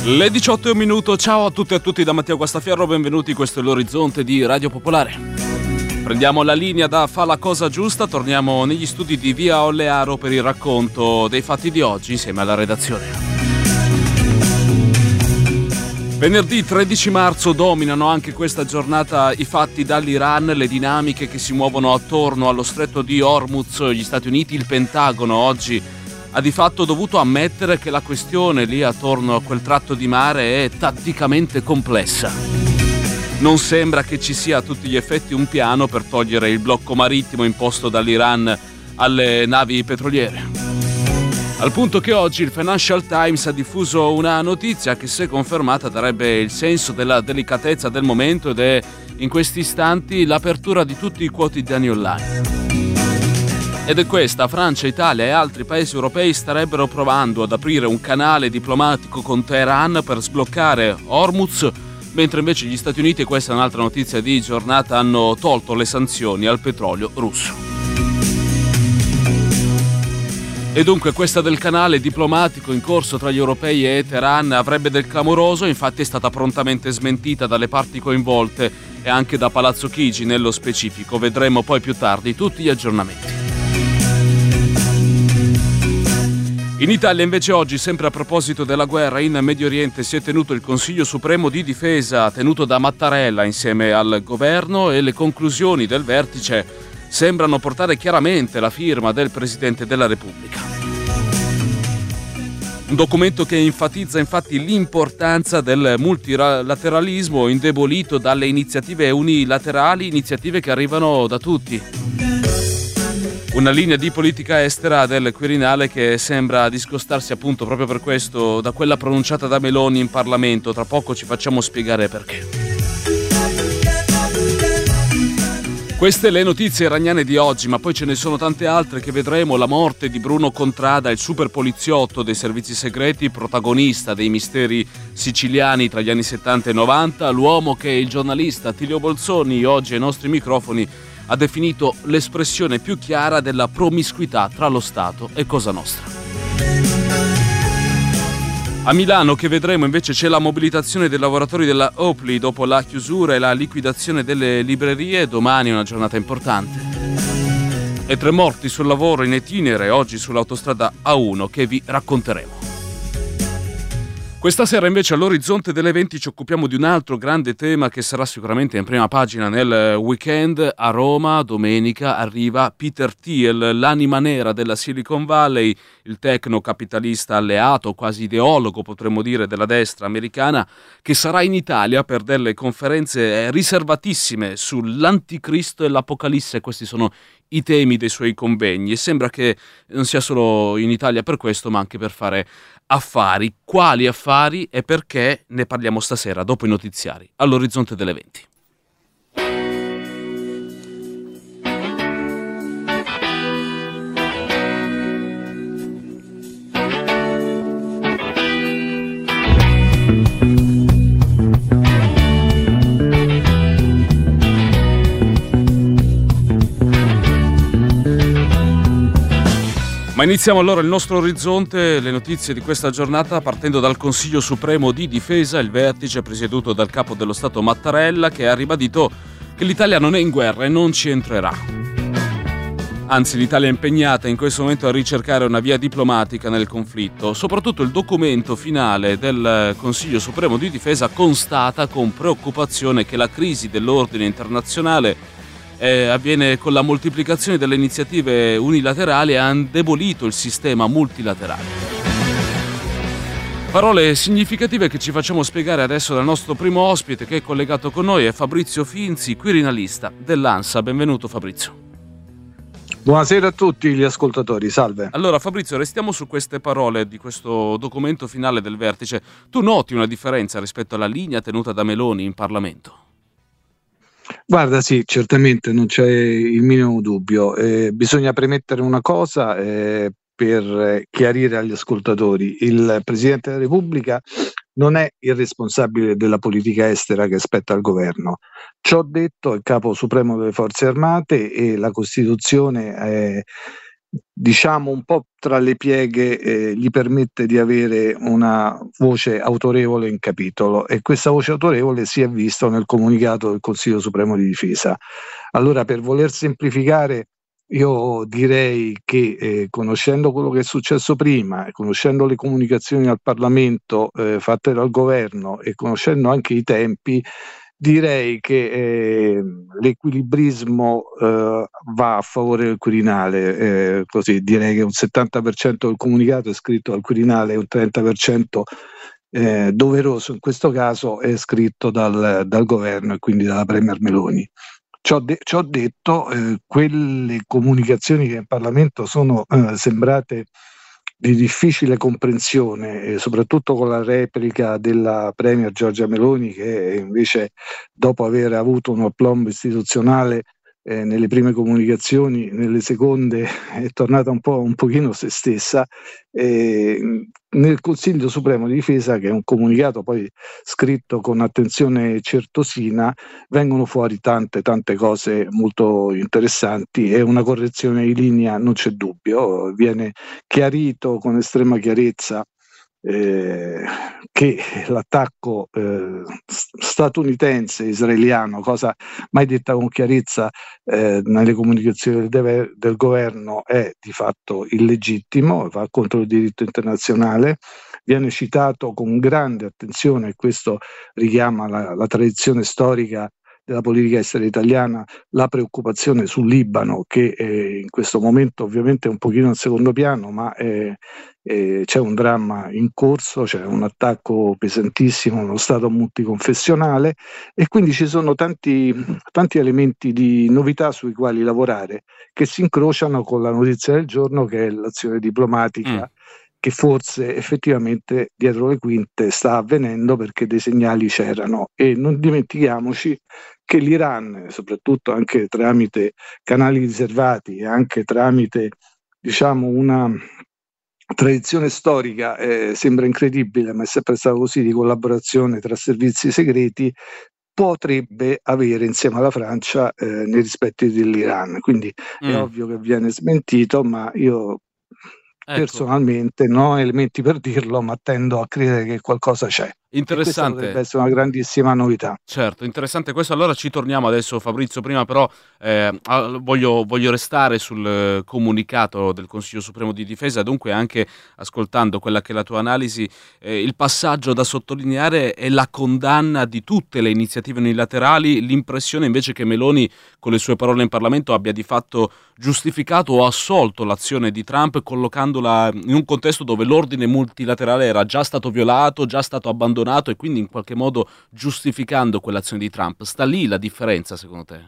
Le 18 e un minuto, ciao a tutte e a tutti da Matteo Guastaferro, benvenuti, questo è l'Orizzonte di Radio Popolare. Prendiamo la linea da Fa la cosa giusta, torniamo negli studi di Via Ollearo per il racconto dei fatti di oggi insieme alla redazione. Venerdì 13 marzo dominano anche questa giornata i fatti dall'Iran, le dinamiche che si muovono attorno allo stretto di Hormuz. Gli Stati Uniti, il Pentagono oggi ha di fatto dovuto ammettere che la questione lì attorno a quel tratto di mare è tatticamente complessa. Non sembra che ci sia a tutti gli effetti un piano per togliere il blocco marittimo imposto dall'Iran alle navi petroliere. Al punto che oggi il Financial Times ha diffuso una notizia che, se confermata, darebbe il senso della delicatezza del momento ed è in questi istanti l'apertura di tutti i quotidiani online. Ed è questa: Francia, Italia e altri paesi europei starebbero provando ad aprire un canale diplomatico con Teheran per sbloccare Hormuz, mentre invece gli Stati Uniti, e questa è un'altra notizia di giornata, hanno tolto le sanzioni al petrolio russo. E dunque questa del canale diplomatico in corso tra gli europei e Teheran avrebbe del clamoroso, infatti è stata prontamente smentita dalle parti coinvolte e anche da Palazzo Chigi nello specifico. Vedremo poi più tardi tutti gli aggiornamenti. In Italia invece oggi, sempre a proposito della guerra in Medio Oriente, si è tenuto il Consiglio Supremo di Difesa tenuto da Mattarella insieme al governo, e le conclusioni del vertice sembrano portare chiaramente la firma del Presidente della Repubblica. Un documento che enfatizza infatti l'importanza del multilateralismo indebolito dalle iniziative unilaterali, iniziative che arrivano da tutti. Una linea di politica estera del Quirinale che sembra discostarsi appunto proprio per questo da quella pronunciata da Meloni in Parlamento. Tra poco ci facciamo spiegare perché. Queste le notizie iraniane di oggi, ma poi ce ne sono tante altre che vedremo. La morte di Bruno Contrada, il super poliziotto dei servizi segreti, protagonista dei misteri siciliani tra gli anni 70 e 90, l'uomo che il giornalista Attilio Bolzoni oggi ai nostri microfoni ha definito l'espressione più chiara della promiscuità tra lo Stato e Cosa Nostra. A Milano, che vedremo, invece c'è la mobilitazione dei lavoratori della Oakley dopo la chiusura e la liquidazione delle librerie. Domani è una giornata importante. E 3 morti sul lavoro in itinere oggi sull'autostrada A1 che vi racconteremo. Questa sera invece all'Orizzonte delle 20 ci occupiamo di un altro grande tema che sarà sicuramente in prima pagina nel weekend. A Roma domenica arriva Peter Thiel, l'anima nera della Silicon Valley, il tecnocapitalista alleato, quasi ideologo potremmo dire, della destra americana, che sarà in Italia per delle conferenze riservatissime sull'anticristo e l'apocalisse. Questi sono i temi dei suoi convegni e sembra che non sia solo in Italia per questo, ma anche per fare affari. Quali affari e perché? Ne parliamo stasera dopo i notiziari all'Orizzonte delle 20. Ma iniziamo allora il nostro orizzonte, le notizie di questa giornata, partendo dal Consiglio Supremo di Difesa, il vertice presieduto dal capo dello Stato Mattarella, che ha ribadito che l'Italia non è in guerra e non ci entrerà. Anzi, l'Italia è impegnata in questo momento a ricercare una via diplomatica nel conflitto. Soprattutto il documento finale del Consiglio Supremo di Difesa constata con preoccupazione che la crisi dell'ordine internazionale avviene con la moltiplicazione delle iniziative unilaterali e ha indebolito il sistema multilaterale. Parole significative che ci facciamo spiegare adesso dal nostro primo ospite, che è collegato con noi, è Fabrizio Finzi, quirinalista dell'ANSA. Benvenuto Fabrizio. Buonasera a tutti gli ascoltatori, salve. Allora Fabrizio, restiamo su queste parole di questo documento finale del vertice. Tu noti una differenza rispetto alla linea tenuta da Meloni in Parlamento? Guarda, sì, certamente non c'è il minimo dubbio. Bisogna premettere una cosa per chiarire agli ascoltatori: il Presidente della Repubblica non è il responsabile della politica estera che spetta al governo. Ciò detto, il Capo Supremo delle Forze Armate e la Costituzione diciamo un po' tra le pieghe, gli permette di avere una voce autorevole in capitolo, e questa voce autorevole si è vista nel comunicato del Consiglio Supremo di Difesa. Allora, per voler semplificare, io direi che conoscendo quello che è successo prima, e conoscendo le comunicazioni al Parlamento fatte dal governo, e conoscendo anche i tempi, direi che l'equilibrismo va a favore del Quirinale, così direi che un 70% del comunicato è scritto al Quirinale e un 30% doveroso in questo caso è scritto dal governo, e quindi dalla Premier Meloni. Ciò detto, quelle comunicazioni che in Parlamento sono sembrate di difficile comprensione, soprattutto con la replica della Premier Giorgia Meloni, che invece, dopo aver avuto un aplomb istituzionale nelle prime comunicazioni, nelle seconde è tornata un pochino se stessa. Nel Consiglio Supremo di Difesa, che è un comunicato poi scritto con attenzione certosina, vengono fuori tante cose molto interessanti, e una correzione di linea non c'è dubbio. Viene chiarito con estrema chiarezza che l'attacco statunitense israeliano, cosa mai detta con chiarezza nelle comunicazioni del governo, è di fatto illegittimo, va contro il diritto internazionale. Viene citato con grande attenzione, e questo richiama la tradizione storica della politica estera italiana, la preoccupazione sul Libano, che in questo momento ovviamente è un pochino in secondo piano, ma c'è un dramma in corso, c'è un attacco pesantissimo allo Stato multiconfessionale, e quindi ci sono tanti elementi di novità sui quali lavorare, che si incrociano con la notizia del giorno, che è l'azione diplomatica, che forse effettivamente dietro le quinte sta avvenendo, perché dei segnali c'erano. E non dimentichiamoci che l'Iran, soprattutto anche tramite canali riservati e anche tramite, diciamo, una tradizione storica, sembra incredibile, ma è sempre stato così, di collaborazione tra servizi segreti, potrebbe avere insieme alla Francia nei rispetti dell'Iran. Quindi è ovvio che viene smentito, ma io Ecco, personalmente non ho elementi per dirlo, ma tendo a credere che qualcosa c'è. E questa potrebbe interessante. essere una grandissima novità. Certo, interessante questo. Allora ci torniamo adesso, Fabrizio. Prima però voglio restare sul comunicato del Consiglio Supremo di Difesa, dunque anche ascoltando quella che è la tua analisi, il passaggio da sottolineare è la condanna di tutte le iniziative unilaterali, l'impressione invece che Meloni con le sue parole in Parlamento abbia di fatto giustificato o assolto l'azione di Trump, collocandola in un contesto dove l'ordine multilaterale era già stato violato, già stato abbandonato, e quindi in qualche modo giustificando quell'azione di Trump. Sta lì la differenza, secondo te?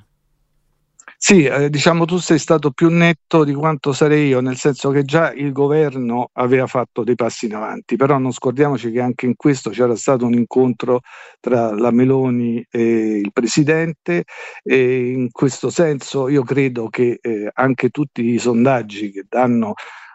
Sì, diciamo tu sei stato più netto di quanto sarei io, nel senso che già il governo aveva fatto dei passi in avanti, però non scordiamoci che anche in questo c'era stato un incontro tra la Meloni e il Presidente, e in questo senso io credo che anche tutti i sondaggi che danno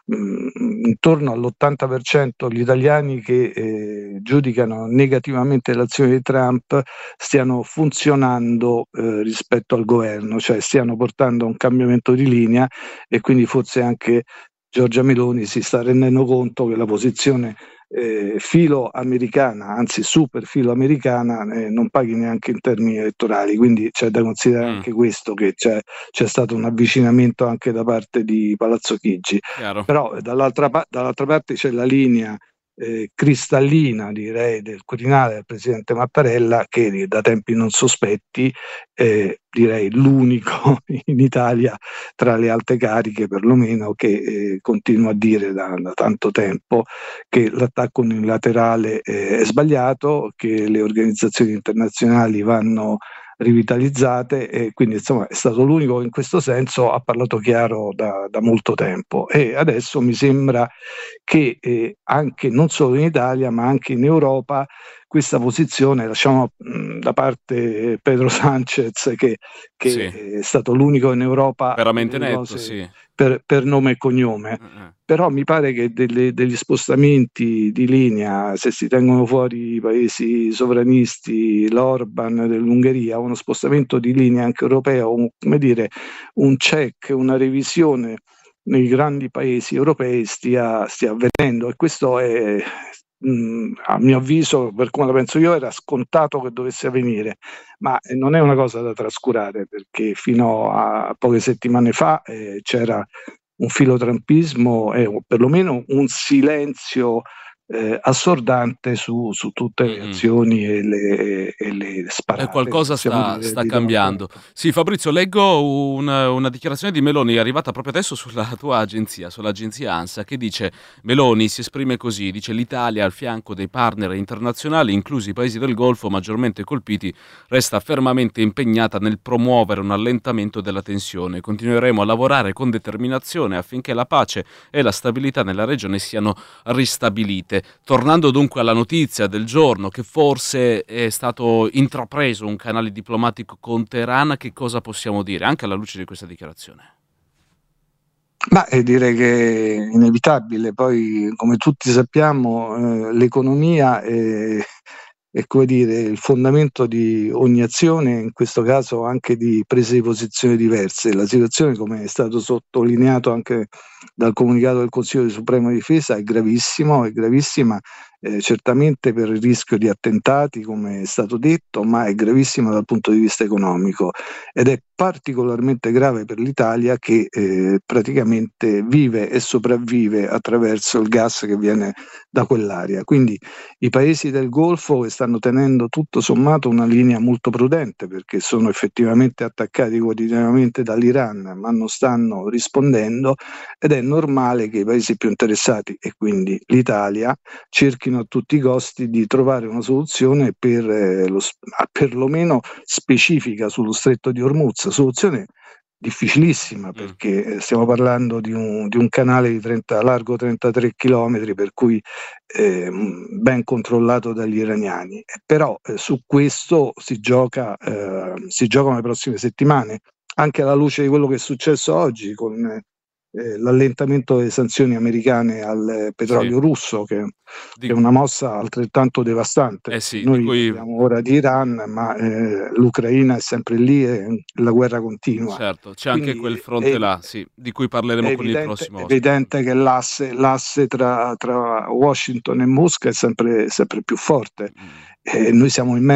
intorno all'80% gli italiani che giudicano negativamente l'azione di Trump stiano funzionando rispetto al governo, cioè stiano portando a un cambiamento di linea, e quindi forse anche Giorgia Meloni si sta rendendo conto che la posizione filo americana, anzi super filo americana, non paghi neanche in termini elettorali. Quindi c'è da considerare Mm, anche questo, che c'è stato un avvicinamento anche da parte di Palazzo Chigi. chiaro. Però dall'altra parte c'è la linea cristallina, direi, del Quirinale del Presidente Mattarella, che da tempi non sospetti, direi l'unico in Italia tra le alte cariche perlomeno, che continua a dire da tanto tempo che l'attacco unilaterale è sbagliato, che le organizzazioni internazionali vanno rivitalizzate, e quindi insomma è stato l'unico che in questo senso ha parlato chiaro da molto tempo. E adesso mi sembra che anche non solo in Italia ma anche in Europa questa posizione, lasciamo da parte Pedro Sanchez, che Sì, è stato l'unico in Europa a dire veramente le netto, cose sì. per nome e cognome. Eh. Però mi pare che degli spostamenti di linea, se si tengono fuori i paesi sovranisti, l'Orban dell'Ungheria, uno spostamento di linea anche europeo, come dire, un check, una revisione nei grandi paesi europei stia avvenendo, e questo è, a mio avviso, per come la penso io, era scontato che dovesse avvenire, ma non è una cosa da trascurare, perché fino a poche settimane fa c'era un filotrampismo e perlomeno un silenzio assordante su tutte le azioni e le sparate. Qualcosa sta cambiando. Sì, Fabrizio, leggo una dichiarazione di Meloni arrivata proprio adesso sulla tua agenzia, sull'agenzia ANSA, che dice: Meloni si esprime così, dice: l'Italia al fianco dei partner internazionali, inclusi i paesi del Golfo maggiormente colpiti, resta fermamente impegnata nel promuovere un allentamento della tensione. Continueremo a lavorare con determinazione affinché la pace e la stabilità nella regione siano ristabilite. Tornando dunque alla notizia del giorno, che forse è stato intrapreso un canale diplomatico con Teheran, che cosa possiamo dire anche alla luce di questa dichiarazione? Ma direi che è inevitabile. Poi, come tutti sappiamo, l'economia è come dire il fondamento di ogni azione, in questo caso anche di prese di posizione diverse. La situazione, come è stato sottolineato anche dal comunicato del Consiglio di Suprema Difesa, è gravissima, certamente per il rischio di attentati, come è stato detto, ma è gravissima dal punto di vista economico, ed è particolarmente grave per l'Italia, che praticamente vive e sopravvive attraverso il gas che viene da quell'area. Quindi i paesi del Golfo stanno tenendo tutto sommato una linea molto prudente, perché sono effettivamente attaccati quotidianamente dall'Iran, ma non stanno rispondendo, ed è normale che i paesi più interessati, e quindi l'Italia, cerchino a tutti i costi di trovare una soluzione perlomeno specifica sullo stretto di Hormuz. Soluzione difficilissima, perché stiamo parlando di un canale largo 33 km, per cui ben controllato dagli iraniani, però su questo si gioca le prossime settimane, anche alla luce di quello che è successo oggi con l'allentamento delle sanzioni americane al petrolio russo, che è una mossa altrettanto devastante. Noi parliamo ora di Iran, ma l'Ucraina è sempre lì e la guerra continua. Certo, c'è quindi anche quel fronte là, di cui parleremo con il prossimo ospite. È evidente che l'asse tra Washington e Mosca è sempre più forte. Noi siamo in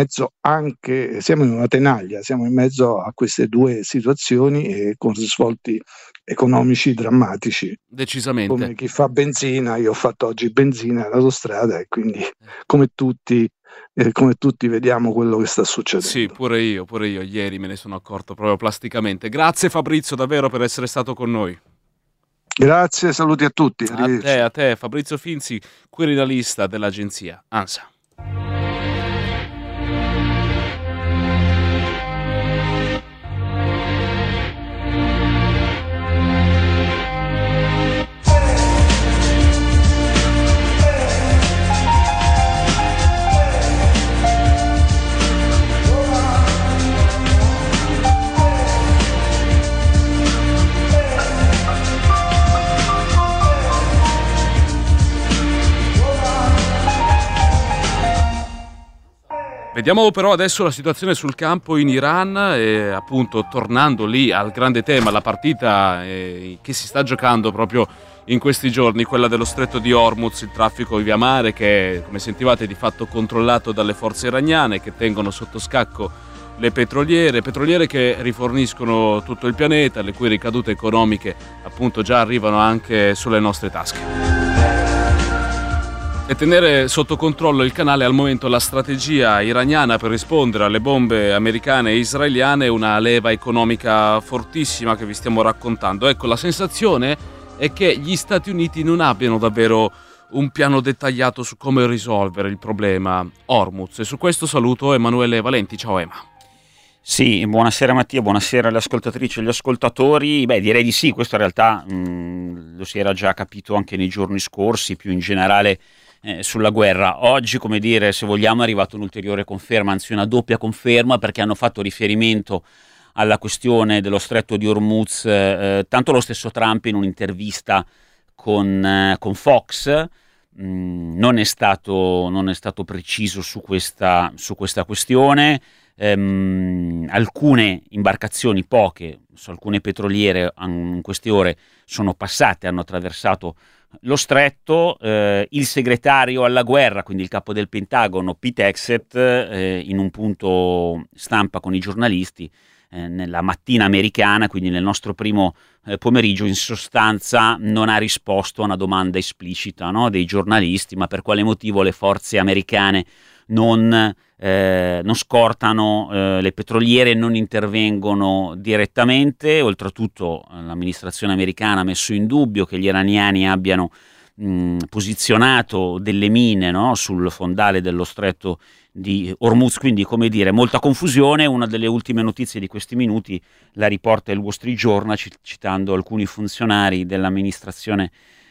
una tenaglia, siamo in mezzo a queste due situazioni, e con risvolti economici drammatici. Decisamente. Come chi fa benzina, io ho fatto oggi benzina all'autostrada, e quindi come tutti vediamo quello che sta succedendo. Sì, pure io ieri me ne sono accorto proprio plasticamente. Grazie Fabrizio davvero per essere stato con noi. Grazie, saluti a tutti. A te Fabrizio Finzi, quirinalista dell'agenzia ANSA. Vediamo però adesso la situazione sul campo in Iran, e appunto tornando lì al grande tema, la partita che si sta giocando proprio in questi giorni, quella dello stretto di Hormuz, il traffico via mare che, come sentivate, è di fatto controllato dalle forze iraniane, che tengono sotto scacco le petroliere che riforniscono tutto il pianeta, le cui ricadute economiche appunto già arrivano anche sulle nostre tasche. E tenere sotto controllo il canale è al momento la strategia iraniana per rispondere alle bombe americane e israeliane, una leva economica fortissima che vi stiamo raccontando. Ecco, la sensazione è che gli Stati Uniti non abbiano davvero un piano dettagliato su come risolvere il problema Hormuz, e su questo saluto Emanuele Valenti. Ciao Ema. Sì, buonasera Mattia, buonasera alle ascoltatrici e agli ascoltatori. Beh, direi di sì, questo in realtà lo si era già capito anche nei giorni scorsi, più in generale sulla guerra. Oggi, come dire, se vogliamo, è arrivata un'ulteriore conferma, anzi una doppia conferma, perché hanno fatto riferimento alla questione dello stretto di Hormuz tanto lo stesso Trump in un'intervista con Fox. Non è stato preciso su questa questione. alcune imbarcazioni, poche, alcune petroliere in queste ore sono passate, hanno attraversato lo stretto. Il segretario alla guerra, quindi il capo del Pentagono, Pete Hegseth, in un punto stampa con i giornalisti nella mattina americana, quindi nel nostro primo pomeriggio, in sostanza non ha risposto a una domanda esplicita, no, dei giornalisti, ma per quale motivo le forze americane non scortano le petroliere, non intervengono direttamente. Oltretutto l'amministrazione americana ha messo in dubbio che gli iraniani abbiano posizionato delle mine, no, sul fondale dello stretto di Hormuz, quindi come dire molta confusione. Una delle ultime notizie di questi minuti la riporta il Wall Street Journal citando alcuni funzionari dell'amministrazione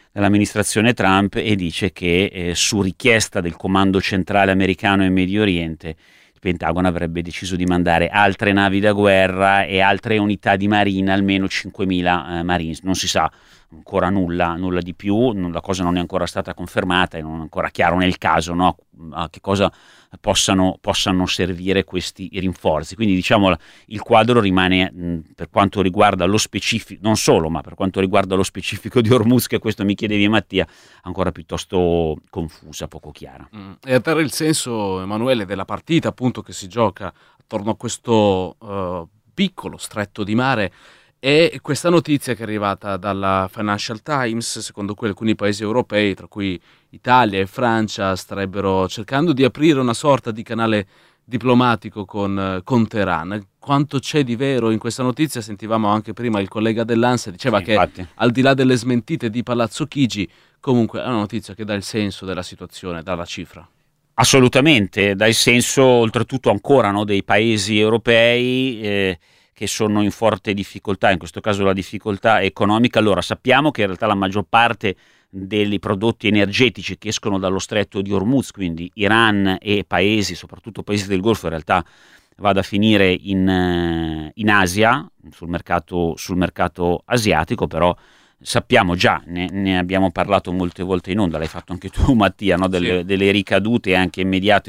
Trump, e dice che su richiesta del comando centrale americano in Medio Oriente il Pentagono avrebbe deciso di mandare altre navi da guerra e altre unità di marina, almeno 5.000 Marines. Non si sa ancora nulla di più, la cosa non è ancora stata confermata e non è ancora chiaro nel caso, no, a che cosa possano servire questi rinforzi. Quindi diciamo il quadro rimane, per quanto riguarda lo specifico, non solo, ma per quanto riguarda lo specifico di Hormuz, che questo mi chiedevi Mattia, ancora piuttosto confusa, poco chiara. E a dare il senso, Emanuele, della partita appunto che si gioca attorno a questo piccolo stretto di mare, e questa notizia che è arrivata dalla Financial Times, secondo cui alcuni paesi europei, tra cui Italia e Francia, starebbero cercando di aprire una sorta di canale diplomatico con Teheran. Quanto c'è di vero in questa notizia? Sentivamo anche prima il collega dell'ANSA, diceva che infatti, al di là delle smentite di Palazzo Chigi, comunque è una notizia che dà il senso della situazione, dà la cifra. Assolutamente, dà il senso oltretutto ancora, no, dei paesi europei che sono in forte difficoltà, in questo caso la difficoltà economica. Allora, sappiamo che in realtà la maggior parte dei prodotti energetici che escono dallo stretto di Hormuz, quindi Iran e paesi, soprattutto paesi del Golfo, in realtà vada a finire in Asia, sul mercato asiatico. Però sappiamo già, ne abbiamo parlato molte volte in onda, l'hai fatto anche tu Mattia, no? Delle ricadute anche immediate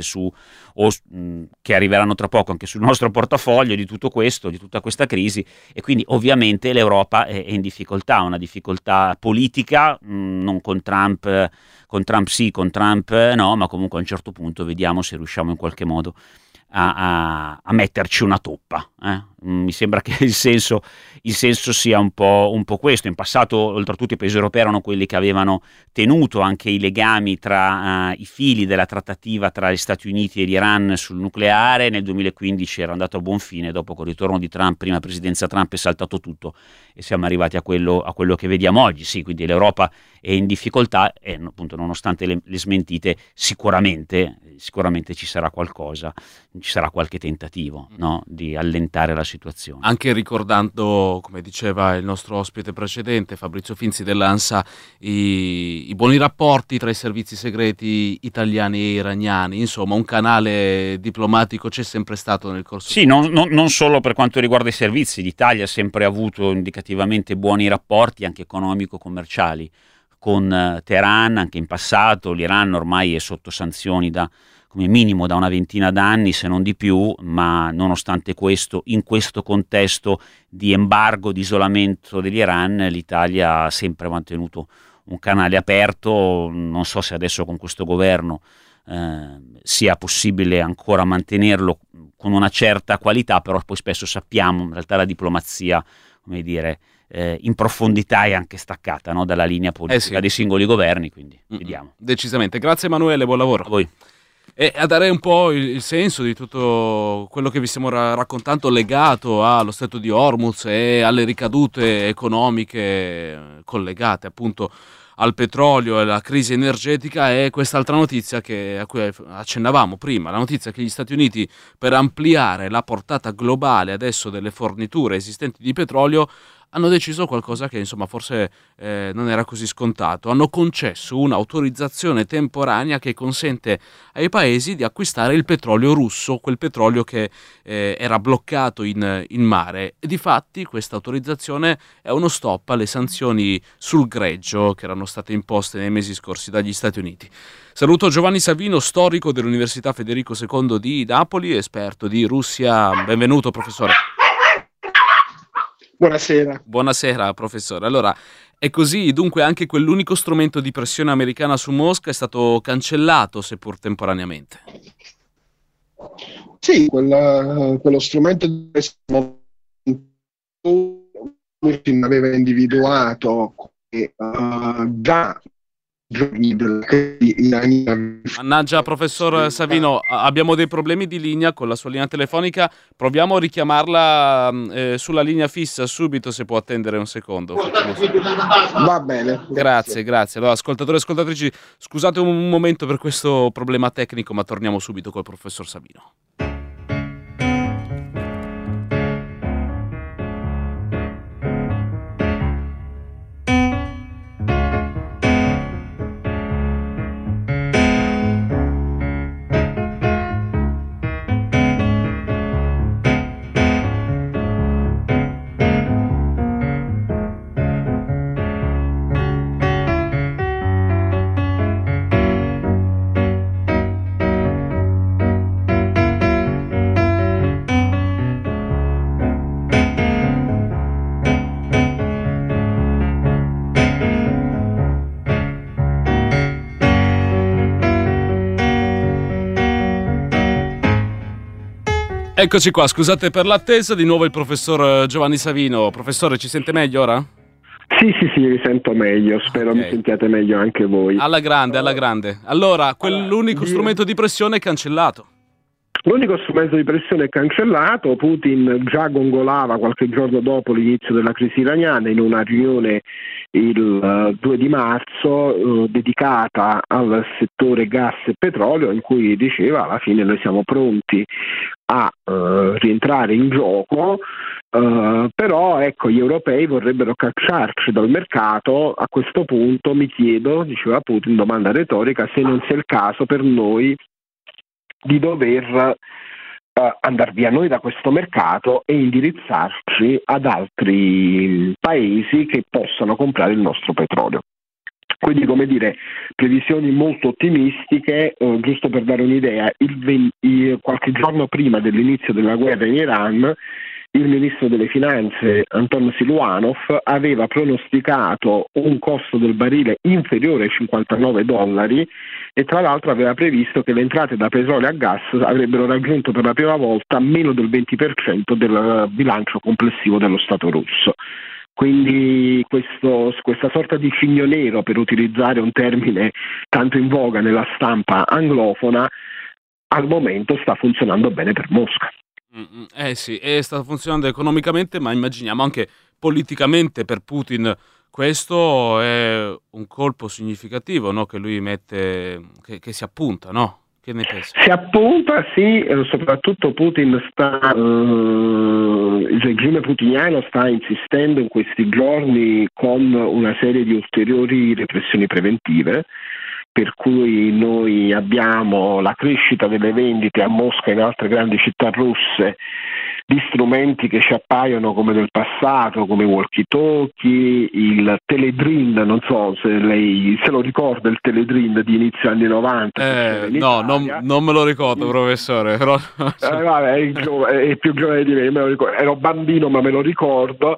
che arriveranno tra poco anche sul nostro portafoglio di tutto questo, di tutta questa crisi. E quindi ovviamente l'Europa è in difficoltà, una difficoltà politica, non con Trump sì, con Trump no, ma comunque a un certo punto vediamo se riusciamo in qualche modo a metterci una toppa. Mi sembra che il senso sia un po' questo. In passato, oltretutto, i paesi europei erano quelli che avevano tenuto anche i legami tra i fili della trattativa tra gli Stati Uniti e l'Iran sul nucleare. Nel 2015 era andato a buon fine, dopo col ritorno di Trump, prima presidenza Trump, è saltato tutto e siamo arrivati a quello che vediamo oggi. Sì, quindi l'Europa è in difficoltà e appunto, nonostante le smentite, sicuramente ci sarà qualcosa, ci sarà qualche tentativo, no, di allentare la situazione. Anche ricordando, come diceva il nostro ospite precedente, Fabrizio Finzi dell'ANSA, i buoni rapporti tra i servizi segreti italiani e iraniani. Insomma, un canale diplomatico c'è sempre stato nel corso. Sì, non solo per quanto riguarda i servizi. L'Italia ha sempre avuto indicativamente buoni rapporti anche economico-commerciali con Teheran, anche in passato. L'Iran ormai è sotto sanzioni come minimo da una ventina d'anni, se non di più, ma nonostante questo, in questo contesto di embargo, di isolamento dell'Iran, l'Italia ha sempre mantenuto un canale aperto. Non so se adesso con questo governo sia possibile ancora mantenerlo con una certa qualità, però poi spesso sappiamo in realtà la diplomazia, come dire, in profondità è anche staccata, no, dalla linea politica dei singoli governi, quindi vediamo. Decisamente. Grazie Emanuele, buon lavoro. A voi. E a dare un po' il senso di tutto quello che vi stiamo raccontando legato allo stretto di Hormuz e alle ricadute economiche collegate appunto al petrolio e alla crisi energetica, è quest'altra notizia a cui accennavamo prima, la notizia che gli Stati Uniti, per ampliare la portata globale adesso delle forniture esistenti di petrolio, hanno deciso qualcosa che insomma forse non era così scontato. Hanno concesso un'autorizzazione temporanea che consente ai paesi di acquistare il petrolio russo, quel petrolio che era bloccato in mare. E difatti questa autorizzazione è uno stop alle sanzioni sul greggio che erano state imposte nei mesi scorsi dagli Stati Uniti. Saluto Giovanni Savino, storico dell'Università Federico II di Napoli, esperto di Russia. Benvenuto, professore. Buonasera. Buonasera, professore. Allora, è così, dunque anche quell'unico strumento di pressione americana su Mosca è stato cancellato, seppur temporaneamente. Sì, quello strumento di pressione Putin aveva individuato già Mannaggia, professor Savino, abbiamo dei problemi di linea con la sua linea telefonica. Proviamo a richiamarla sulla linea fissa subito, se può attendere un secondo. Va bene. Grazie. Allora, ascoltatori e ascoltatrici, scusate un momento per questo problema tecnico, ma torniamo subito col professor Savino. Eccoci qua, scusate per l'attesa, di nuovo il professor Giovanni Savino. Professore, ci sente meglio ora? Sì, mi sento meglio, spero mi sentiate meglio anche voi. Alla grande. Allora, quell'unico strumento di pressione è cancellato. L'unico strumento di pressione è cancellato. Putin già gongolava qualche giorno dopo l'inizio della crisi iraniana in una riunione il 2 di marzo dedicata al settore gas e petrolio, in cui diceva alla fine noi siamo pronti a rientrare in gioco, però ecco, gli europei vorrebbero cacciarci dal mercato. A questo punto mi chiedo, diceva Putin, domanda retorica, se non sia il caso per noi di dover andare via noi da questo mercato e indirizzarci ad altri paesi che possano comprare il nostro petrolio. Quindi, come dire, previsioni molto ottimistiche. Giusto per dare un'idea, qualche giorno prima dell'inizio della guerra in Iran, il ministro delle finanze Anton Siluanov aveva pronosticato un costo del barile inferiore ai $59 e tra l'altro aveva previsto che le entrate da petrolio e gas avrebbero raggiunto per la prima volta meno del 20% del bilancio complessivo dello Stato russo. Quindi questa sorta di cigno nero, per utilizzare un termine tanto in voga nella stampa anglofona, al momento sta funzionando bene per Mosca. Sì, sta funzionando economicamente, ma immaginiamo anche politicamente per Putin. Questo è un colpo significativo, no? Che lui mette, che si appunta, no? Che ne pensi? Si appunta, sì, soprattutto Putin il regime putiniano sta insistendo in questi giorni con una serie di ulteriori repressioni preventive, per cui noi abbiamo la crescita delle vendite a Mosca e in altre grandi città russe di strumenti che ci appaiono come del passato, come walkie-talkie, il Teledrin, non so se lei se lo ricorda, il Teledrin di inizio anni 90. No, non me lo ricordo, professore. Però... è più giovane di me lo ricordo. Ero bambino ma me lo ricordo.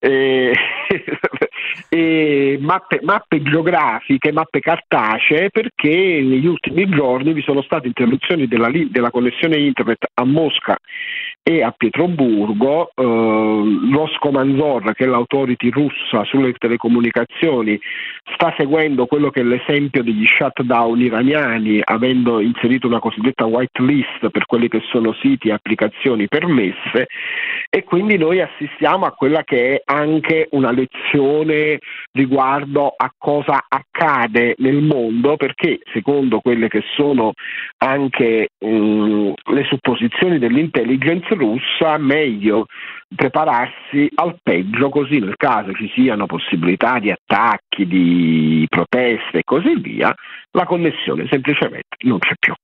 E mappe geografiche, mappe cartacee, perché negli ultimi giorni vi sono state interruzioni della connessione internet a Mosca e a Pietroburgo. Roskomnadzor, che è l'autority russa sulle telecomunicazioni, sta seguendo quello che è l'esempio degli shutdown iraniani, avendo inserito una cosiddetta white list per quelli che sono siti e applicazioni permesse, e quindi noi assistiamo a quella che è anche una lezione riguardo a cosa accade nel mondo, perché secondo quelle che sono anche le supposizioni dell'intelligence russa, meglio prepararsi al peggio, così nel caso ci siano possibilità di attacchi, di proteste e così via, la connessione semplicemente non c'è più.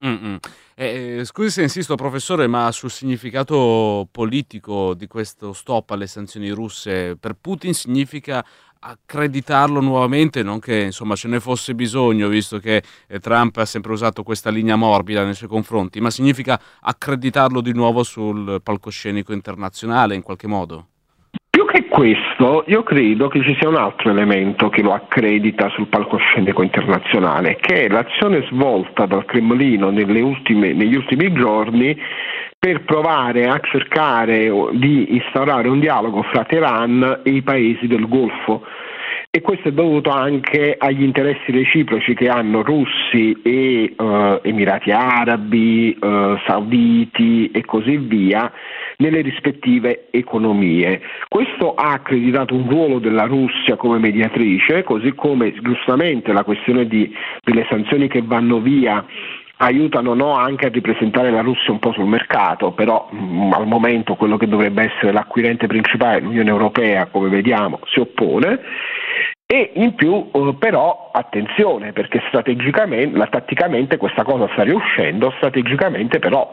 Scusi se insisto, professore, ma sul significato politico di questo stop alle sanzioni russe, per Putin significa accreditarlo nuovamente, non che insomma ce ne fosse bisogno, visto che Trump ha sempre usato questa linea morbida nei suoi confronti, ma significa accreditarlo di nuovo sul palcoscenico internazionale in qualche modo? Più che questo, io credo che ci sia un altro elemento che lo accredita sul palcoscenico internazionale, che è l'azione svolta dal Cremlino negli ultimi giorni per provare a cercare di instaurare un dialogo fra Teheran e i paesi del Golfo. E questo è dovuto anche agli interessi reciproci che hanno russi e Emirati Arabi, Sauditi e così via nelle rispettive economie. Questo ha accreditato un ruolo della Russia come mediatrice, così come giustamente la questione delle sanzioni che vanno via aiutano anche a ripresentare la Russia un po' sul mercato, però al momento quello che dovrebbe essere l'acquirente principale, l'Unione Europea, come vediamo, si oppone. E in più però attenzione, perché tatticamente questa cosa sta riuscendo, strategicamente però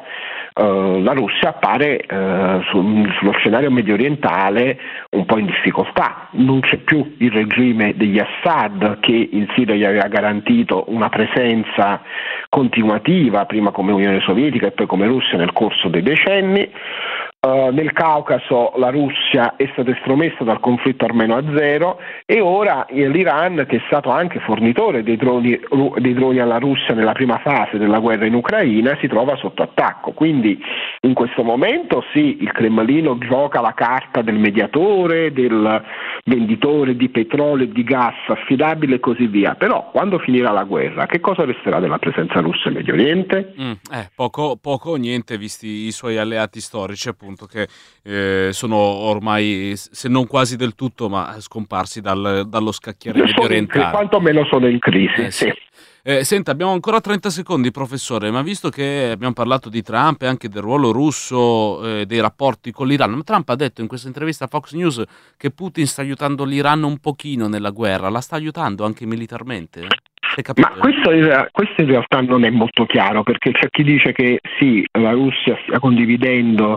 la Russia appare sullo scenario medio orientale un po' in difficoltà. Non c'è più il regime degli Assad, che in Siria gli aveva garantito una presenza continuativa, prima come Unione Sovietica e poi come Russia nel corso dei decenni. Nel Caucaso la Russia è stata estromessa dal conflitto armeno-azero e ora l'Iran, che è stato anche fornitore dei droni alla Russia nella prima fase della guerra in Ucraina, si trova sotto attacco. Quindi in questo momento sì, il Cremlino gioca la carta del mediatore, del venditore di petrolio e di gas affidabile e così via, però quando finirà la guerra che cosa resterà della presenza russa in Medio Oriente? Poco o niente, visti i suoi alleati storici, appunto, che sono ormai, se non quasi del tutto, ma scomparsi dallo scacchiere medio orientale. Quantomeno sono in crisi. Sì. Senta, abbiamo ancora 30 secondi, professore, ma visto che abbiamo parlato di Trump e anche del ruolo russo, dei rapporti con l'Iran, ma Trump ha detto in questa intervista a Fox News che Putin sta aiutando l'Iran un pochino nella guerra, la sta aiutando anche militarmente? Ma questo in realtà non è molto chiaro, perché c'è chi dice che sì, la Russia stia condividendo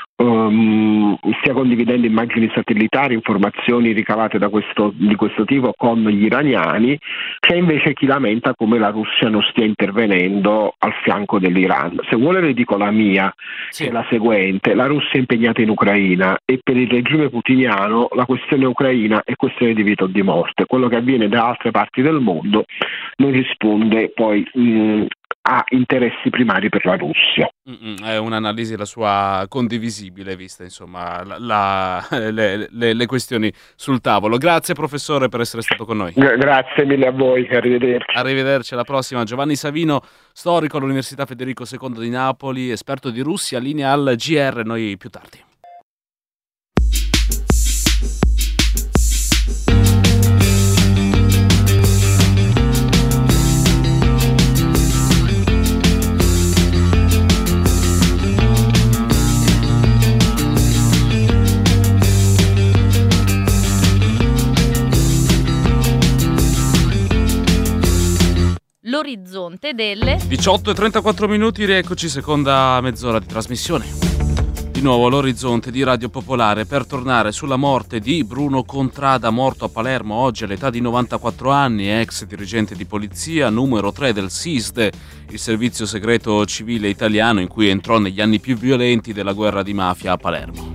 immagini satellitari, informazioni ricavate di questo tipo con gli iraniani. C'è invece chi lamenta come la Russia non stia intervenendo al fianco dell'Iran. Se vuole le dico la mia, sì, che è la seguente: la Russia è impegnata in Ucraina e per il regime putiniano la questione ucraina è questione di vita o di morte. Quello che avviene da altre parti del mondo non risponde poi ha interessi primari per la Russia. È un'analisi la sua condivisibile, vista insomma le questioni sul tavolo. Grazie professore per essere stato con noi. Grazie mille a voi, arrivederci. Arrivederci, alla prossima. Giovanni Savino, storico all'Università Federico II di Napoli, esperto di Russia, linea al GR, noi più tardi. L'orizzonte delle 18:34, rieccoci, seconda mezz'ora di trasmissione. Di nuovo l'orizzonte di Radio Popolare per tornare sulla morte di Bruno Contrada, morto a Palermo oggi all'età di 94 anni, ex dirigente di polizia, numero 3 del SISDE, il servizio segreto civile italiano in cui entrò negli anni più violenti della guerra di mafia a Palermo.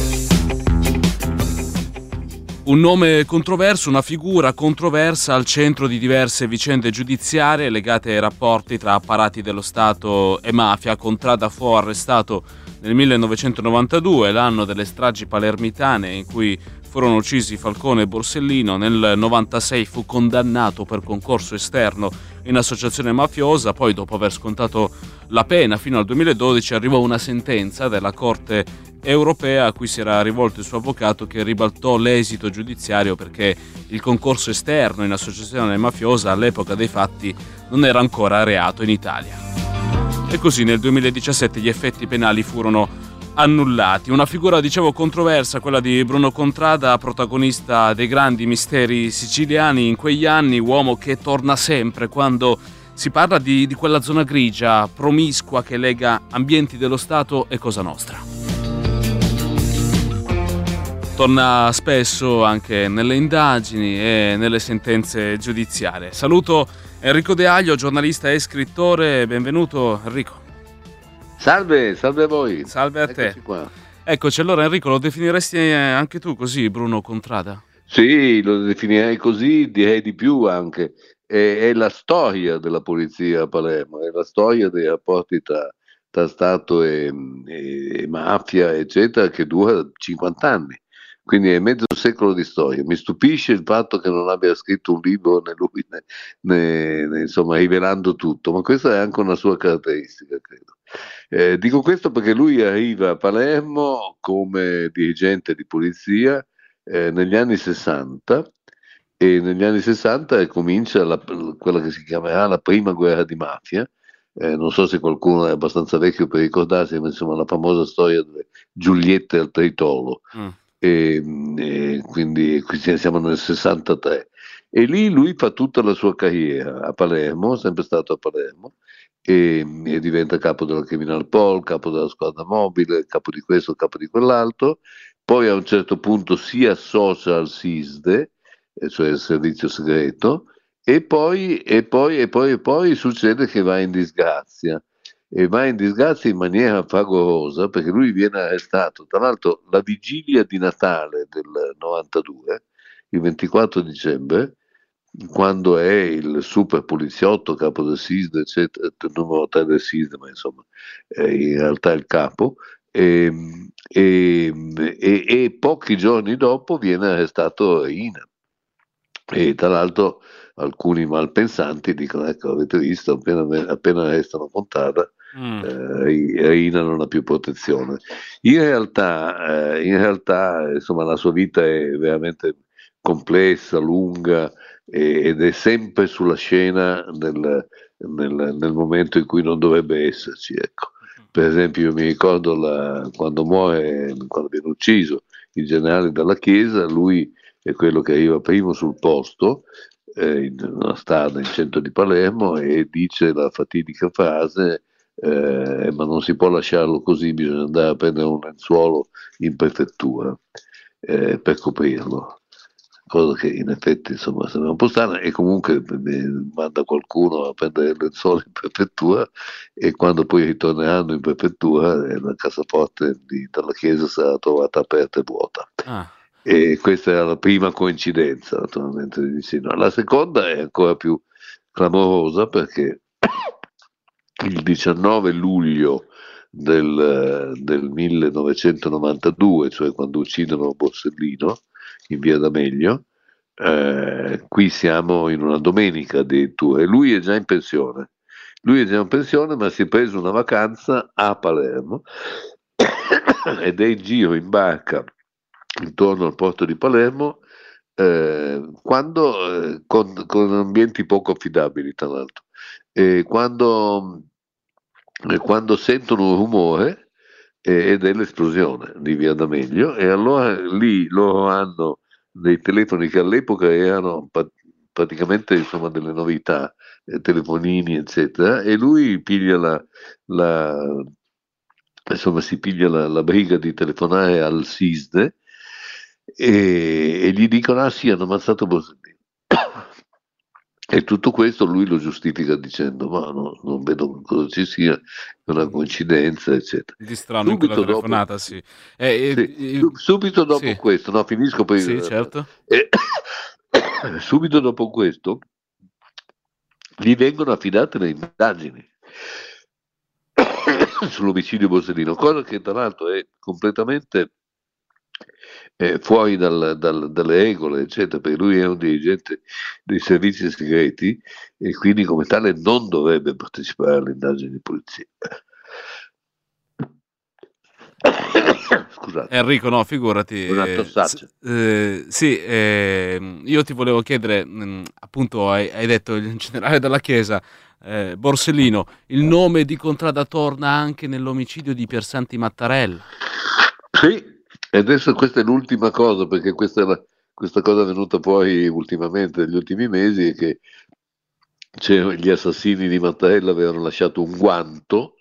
Un nome controverso, una figura controversa al centro di diverse vicende giudiziarie legate ai rapporti tra apparati dello Stato e mafia. Contrada fu arrestato nel 1992, l'anno delle stragi palermitane in cui furono uccisi Falcone e Borsellino. Nel 96 fu condannato per concorso esterno in associazione mafiosa, poi dopo aver scontato la pena fino al 2012 arrivò una sentenza della Corte europea a cui si era rivolto il suo avvocato, che ribaltò l'esito giudiziario perché il concorso esterno in associazione mafiosa all'epoca dei fatti non era ancora reato in Italia. E così nel 2017 gli effetti penali furono annullati. Una figura, dicevo, controversa, quella di Bruno Contrada, protagonista dei grandi misteri siciliani in quegli anni, uomo che torna sempre quando si parla di quella zona grigia, promiscua, che lega ambienti dello Stato e Cosa Nostra. Torna spesso anche nelle indagini e nelle sentenze giudiziarie. Saluto Enrico De Aglio, giornalista e scrittore. Benvenuto Enrico. Salve a voi. Salve a te. Eccoci qua. Eccoci, allora Enrico, lo definiresti anche tu così, Bruno Contrada? Sì, lo definirei così, direi di più anche. È la storia della polizia a Palermo, è la storia dei rapporti tra Stato e mafia, eccetera, che dura 50 anni. Quindi è mezzo secolo di storia. Mi stupisce il fatto che non abbia scritto un libro né lui insomma, rivelando tutto, ma questa è anche una sua caratteristica, credo. Dico questo perché lui arriva a Palermo come dirigente di polizia negli anni 60, e negli anni 60 comincia quella che si chiamerà la prima guerra di mafia. Non so se qualcuno è abbastanza vecchio per ricordarsi, ma insomma la famosa storia delle Giuliette al Tritolo. E quindi siamo nel 63, e lì lui fa tutta la sua carriera a Palermo, sempre stato a Palermo, e diventa capo della Criminal Pol, capo della squadra mobile, capo di questo, capo di quell'altro. Poi a un certo punto si associa al SISDE, cioè il servizio segreto, e poi succede che va in disgrazia. E va in disgrazia in maniera fragorosa, perché lui viene arrestato, tra l'altro la vigilia di Natale del 92, il 24 dicembre, quando è il super poliziotto, capo del SISD, eccetera, il numero 3 del SISD, ma insomma in realtà è il capo, e pochi giorni dopo viene arrestato Riina. E tra l'altro alcuni malpensanti dicono: ecco, avete visto, appena arrestano Contrada, Riina non ha più protezione. In realtà insomma, la sua vita è veramente complessa, lunga, ed è sempre sulla scena nel momento in cui non dovrebbe esserci, ecco. Per esempio io mi ricordo quando viene ucciso il generale Dalla Chiesa, lui è quello che arriva primo sul posto, in una strada in centro di Palermo, e dice la fatidica frase: ma non si può lasciarlo così, bisogna andare a prendere un lenzuolo in prefettura per coprirlo. Cosa che in effetti insomma sembra un po' strana, e comunque manda qualcuno a prendere il lenzuolo in prefettura, e quando poi ritorneranno in prefettura la cassaforte dalla Chiesa sarà trovata aperta e vuota. E questa era la prima coincidenza, naturalmente. No. La seconda è ancora più clamorosa, perché il 19 luglio del 1992, cioè quando uccidono Borsellino in via D'Amelio, qui siamo in una domenica addirittura, e lui è già in pensione. Ma si è preso una vacanza a Palermo ed è in giro in barca intorno al porto di Palermo, con ambienti poco affidabili, tra l'altro, quando sentono un rumore, ed è l'esplosione di via D'Amelio, e allora lì loro hanno dei telefoni che all'epoca erano praticamente insomma delle novità, telefonini eccetera, e lui piglia si piglia la briga di telefonare al SISDE, e gli dicono: ah sì, hanno ammazzato Borsellino. E tutto questo lui lo giustifica dicendo: ma non vedo cosa ci sia, è una coincidenza, eccetera. Di strano in quella telefonata, sì. Subito dopo sì. questo, no, finisco poi. Sì, certo. Subito dopo questo gli vengono affidate le indagini sull'omicidio Borsellino, cosa che tra l'altro è completamente fuori dalle regole, eccetera, perché lui è un dirigente dei servizi segreti e quindi come tale non dovrebbe partecipare alle indagini di polizia. Scusate. Enrico, no, figurati. Una tossaccia. Io ti volevo chiedere, appunto, hai detto il generale Dalla Chiesa, Borsellino, il nome di Contrada torna anche nell'omicidio di Piersanti Mattarella. Sì, e adesso questa è l'ultima cosa, perché questa cosa è venuta poi ultimamente, negli ultimi mesi, è che gli assassini di Mattarella avevano lasciato un guanto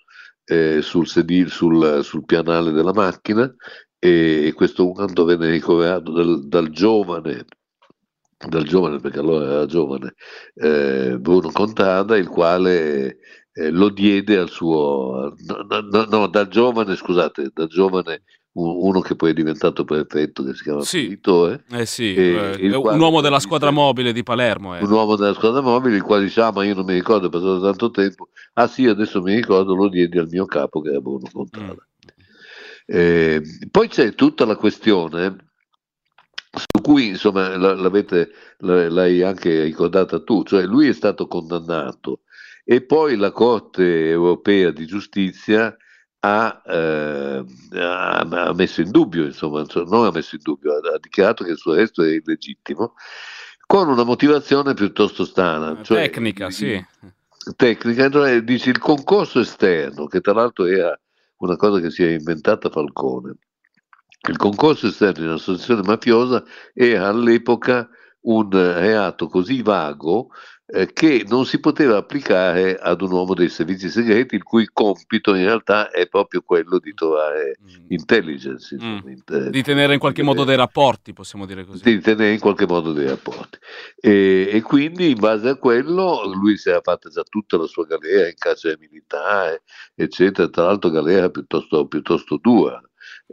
sul pianale della macchina, e questo guanto venne ricoverato dal giovane, perché allora era giovane, Bruno Contrada, il quale lo diede al suo, no, dal giovane, scusate, dal giovane, uno che poi è diventato prefetto, che si chiama Sì, Pittore, sì, il un quale uomo poi della squadra disse, mobile di Palermo un era. uomo della squadra mobile, il quale disse: "Ah, ma io non mi ricordo, è passato tanto tempo, ah sì, adesso mi ricordo, lo diedi al mio capo, che era Bruno Mm. Contrada". Poi c'è tutta la questione su cui, insomma, l'hai anche ricordata tu, cioè lui è stato condannato e poi la Corte europea di giustizia ha messo in dubbio, insomma, cioè, non ha messo in dubbio, ha dichiarato che il suo arresto è illegittimo, con una motivazione piuttosto strana, cioè Tecnica, sì. tecnica, cioè dice il concorso esterno, che tra l'altro era una cosa che si è inventata Falcone. Il concorso esterno in associazione mafiosa era all'epoca un reato così vago che non si poteva applicare ad un uomo dei servizi segreti, il cui compito in realtà è proprio quello di trovare intelligence, insomma, Di tenere in qualche modo dei rapporti, possiamo dire così. di tenere in qualche modo dei rapporti. E quindi in base a quello lui si era fatta già tutta la sua galera in carcere militare, eccetera, tra l'altro galera piuttosto dura.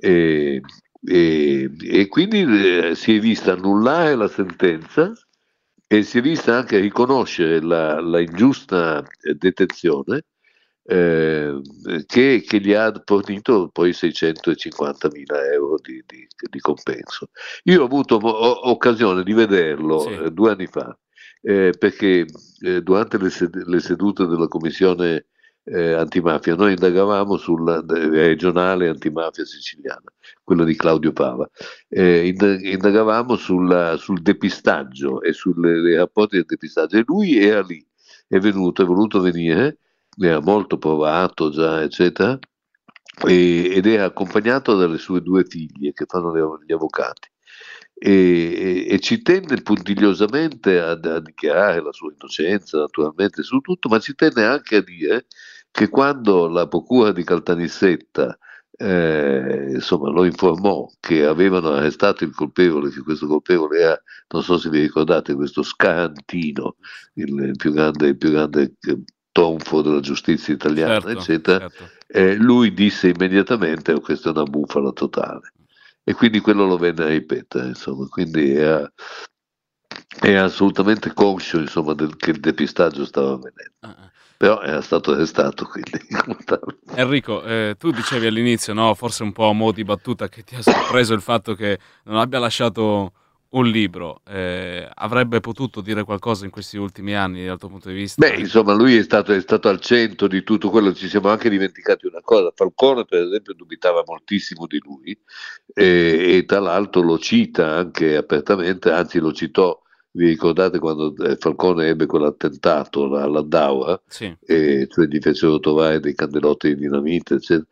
E quindi si è vista annullare la sentenza e si è vista anche riconoscere la ingiusta detenzione eh, che gli ha fornito poi 650.000 euro di compenso. Io ho avuto occasione di vederlo Sì. 2 anni fa, perché durante le sedute della commissione antimafia noi indagavamo sulla regionale antimafia siciliana, quella di Claudio Pava, indagavamo sul depistaggio e sui rapporti del depistaggio, e lui era lì, è voluto venire, era molto provato già, eccetera, ed era accompagnato dalle sue 2 figlie che fanno gli avvocati. E ci tenne puntigliosamente a dichiarare la sua innocenza, naturalmente, su tutto, ma ci tenne anche a dire che quando la procura di Caltanissetta insomma, lo informò che avevano arrestato il colpevole, che questo colpevole era, non so se vi ricordate, questo Scarantino, il più grande tonfo della giustizia italiana, Certo, eccetera, certo. lui disse immediatamente: "Oh, questa è una bufala totale". E quindi quello lo venne a ripetere, insomma, quindi era assolutamente conscio, insomma, che il depistaggio stava avvenendo. Però era stato arrestato, quindi Enrico, tu dicevi all'inizio, no, forse un po' a mo' di battuta, che ti ha sorpreso il fatto che non abbia lasciato un libro. Avrebbe potuto dire qualcosa in questi ultimi anni dal tuo punto di vista? Beh, insomma, lui è stato al centro di tutto quello. Ci siamo anche dimenticati una cosa: Falcone, per esempio, dubitava moltissimo di lui, e tra l'altro lo cita anche apertamente, anzi lo citò, vi ricordate quando Falcone ebbe quell'attentato alla Daura, Sì. cioè gli fecero trovare dei candelotti di dinamite, eccetera,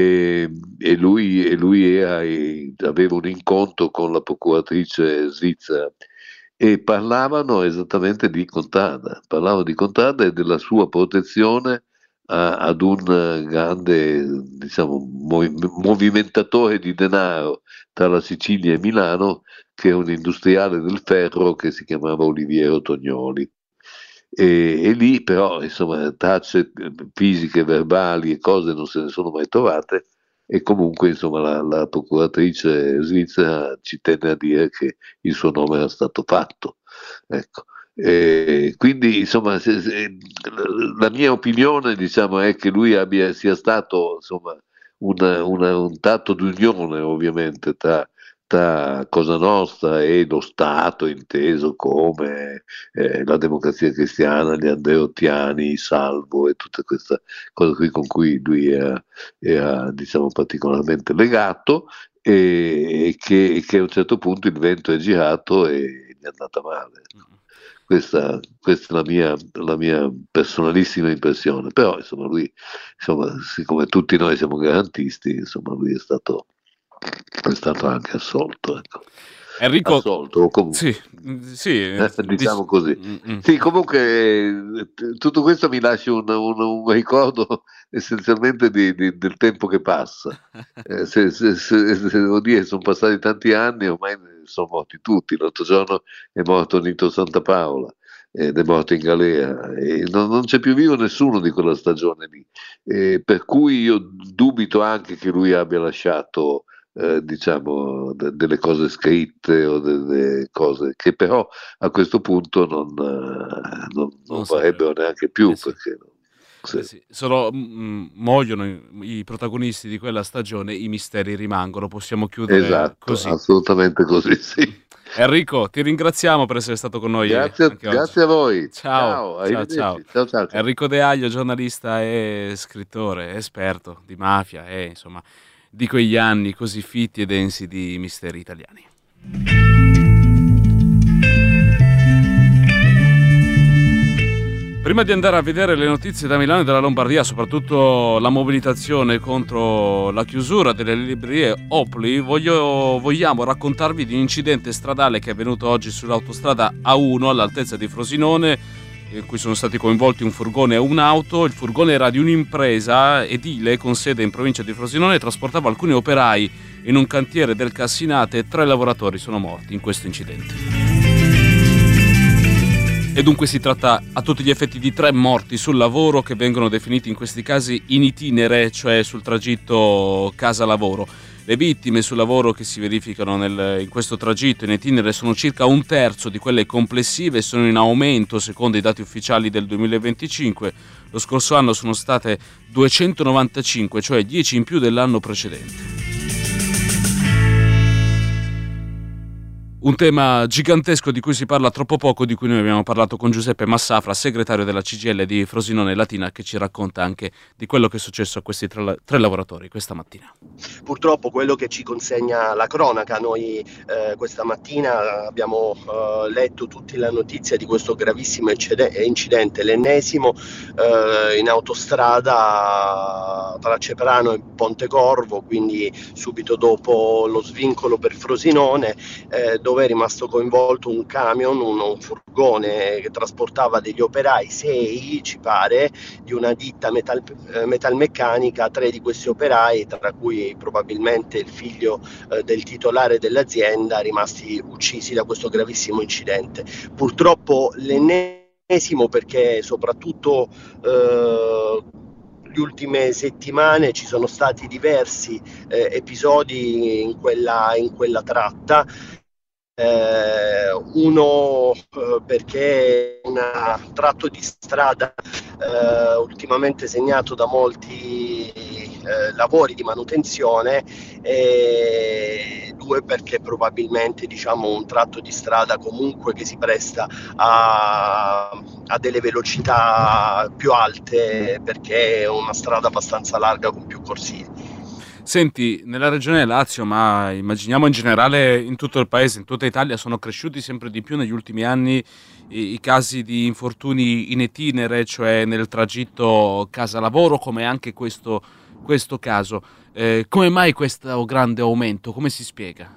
e lui aveva un incontro con la procuratrice svizzera e parlavano esattamente di Contrada e della sua protezione ad un grande, diciamo, movimentatore di denaro tra la Sicilia e Milano, che è un industriale del ferro che si chiamava Oliviero Tognoli. E lì però, insomma, tracce fisiche, verbali e cose non se ne sono mai trovate, e comunque, insomma, la procuratrice svizzera ci tenne a dire che il suo nome era stato fatto. Ecco. Quindi, insomma, la mia opinione, diciamo, è che lui sia stato, insomma, un tatto d'unione, ovviamente, tra Cosa Nostra e lo Stato, inteso come la Democrazia Cristiana, gli andreottiani, Salvo e tutta questa cosa qui con cui lui era, diciamo, particolarmente legato, e che a un certo punto il vento è girato e gli è andata male. Questa è la mia personalissima impressione. Però, insomma, lui, insomma, siccome tutti noi siamo garantisti, insomma, lui è stato è stato anche assolto, ecco. Enrico, assolto o comunque sì, diciamo così. Sì, comunque tutto questo mi lascia un ricordo essenzialmente del tempo che passa. Se devo dire, sono passati tanti anni, ormai sono morti tutti. L'altro giorno è morto Nito Santapaola ed è morto in galera, e non c'è più vivo nessuno di quella stagione lì, per cui io dubito anche che lui abbia lasciato diciamo delle cose scritte o delle cose che però a questo punto non varrebbero neanche più, sì. perché sì. Muoiono i protagonisti di quella stagione, i misteri rimangono, possiamo chiudere esatto, così. Assolutamente così, sì. Enrico, ti ringraziamo per essere stato con noi. Grazie a voi. Ciao. Ciao. Enrico De Aglio, giornalista e scrittore, esperto di mafia e insomma di quegli anni così fitti e densi di misteri italiani. Prima di andare a vedere le notizie da Milano e dalla Lombardia, soprattutto la mobilitazione contro la chiusura delle librerie Opli, vogliamo raccontarvi di un incidente stradale che è avvenuto oggi sull'autostrada A1 all'altezza di Frosinone, in cui sono stati coinvolti un furgone e un'auto. Il furgone era di un'impresa edile con sede in provincia di Frosinone e trasportava alcuni operai in un cantiere del Cassinate e 3 lavoratori sono morti in questo incidente. E dunque si tratta a tutti gli effetti di 3 morti sul lavoro, che vengono definiti in questi casi in itinere, cioè sul tragitto casa-lavoro. Le vittime sul lavoro che si verificano in questo tragitto in itinere sono circa 1/3 di quelle complessive e sono in aumento secondo i dati ufficiali del 2025. Lo scorso anno sono state 295, cioè 10 in più dell'anno precedente. Un tema gigantesco di cui si parla troppo poco, di cui noi abbiamo parlato con Giuseppe Massafra, segretario della CGIL di Frosinone Latina, che ci racconta anche di quello che è successo a questi 3 lavoratori questa mattina. Purtroppo quello che ci consegna la cronaca, noi questa mattina abbiamo letto tutti la notizia di questo gravissimo incidente, l'ennesimo in autostrada tra Ceprano e Pontecorvo, quindi subito dopo lo svincolo per Frosinone, dove è rimasto coinvolto un camion, un furgone che trasportava degli operai, 6 ci pare, di una ditta metalmeccanica. 3 di questi operai, tra cui probabilmente il figlio del titolare dell'azienda, rimasti uccisi da questo gravissimo incidente. Purtroppo l'ennesimo, perché soprattutto le ultime settimane ci sono stati diversi episodi in quella tratta. Uno perché un tratto di strada ultimamente segnato da molti lavori di manutenzione, e 2 perché probabilmente un tratto di strada comunque che si presta a delle velocità più alte, perché è una strada abbastanza larga con più corsie. Senti, nella regione Lazio, ma immaginiamo in generale in tutto il paese, in tutta Italia, sono cresciuti sempre di più negli ultimi anni i casi di infortuni in itinere, cioè nel tragitto casa-lavoro, come anche questo caso. Come mai questo grande aumento? Come si spiega?